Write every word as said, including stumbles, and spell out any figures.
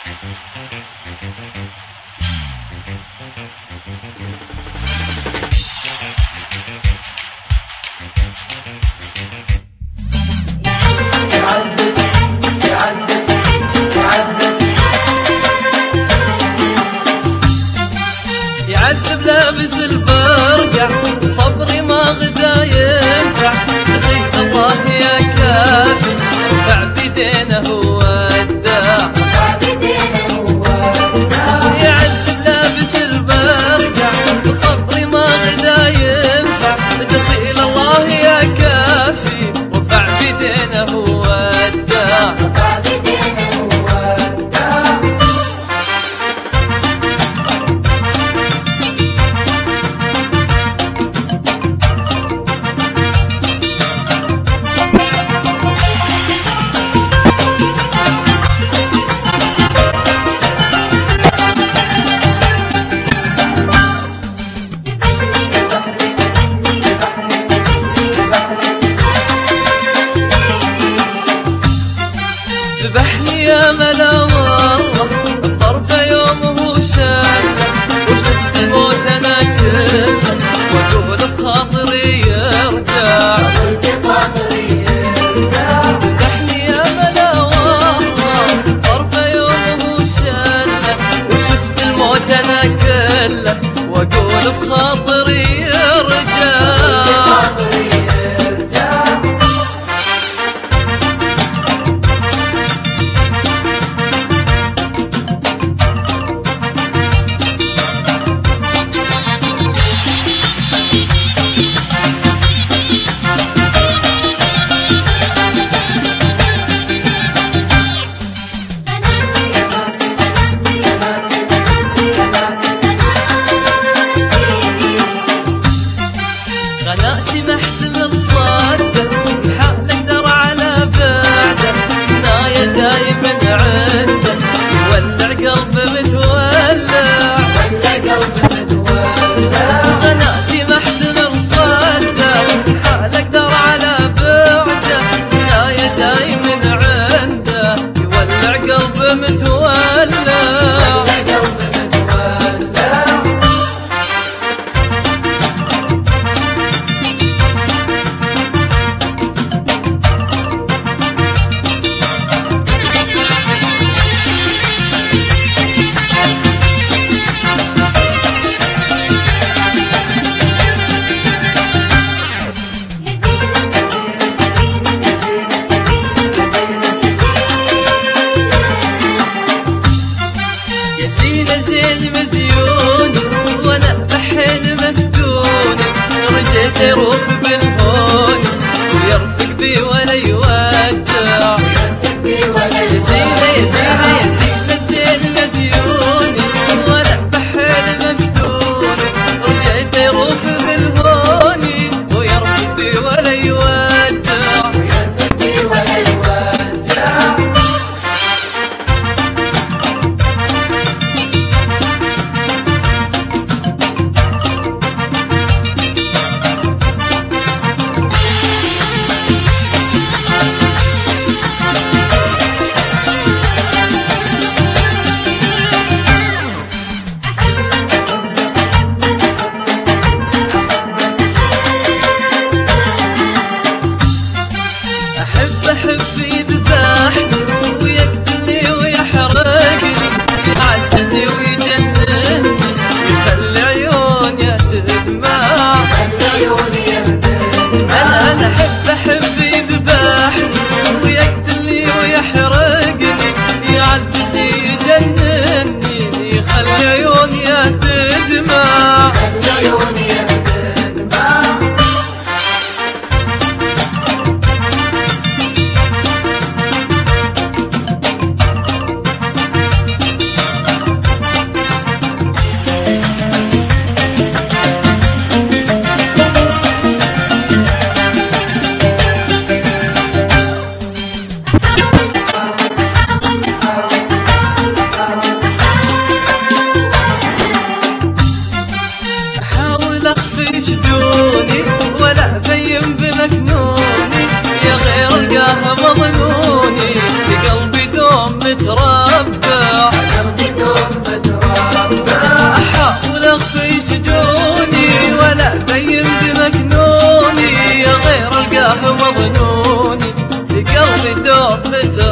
يعذب لابس البرقع وصبري ما غدا ينفع، دخيل الله يا كافي وفع بيدينا هو الداع. يعذب لابس البرقع وصبري ما غدا ينفع، دخيل الله يا كافي وفع بيدينا هو الداع. ذبحني يا ملا والله الطرف يوم هو شله، وشفت الموت انا كله واقول بخاطري يرجع. ذبحني يا ملا والله الطرف يوم هو شله، وشفت الموت انا كله واقول بخاطري يرجع. خنقتي محتمل صده بحال اقدر على بعده، نايا دايما عنده يولع قلبي متولع. خنقتي محتمل صده بحال اقدر على بعده، نايا دايما عنده يولع قلبي متولع. وفته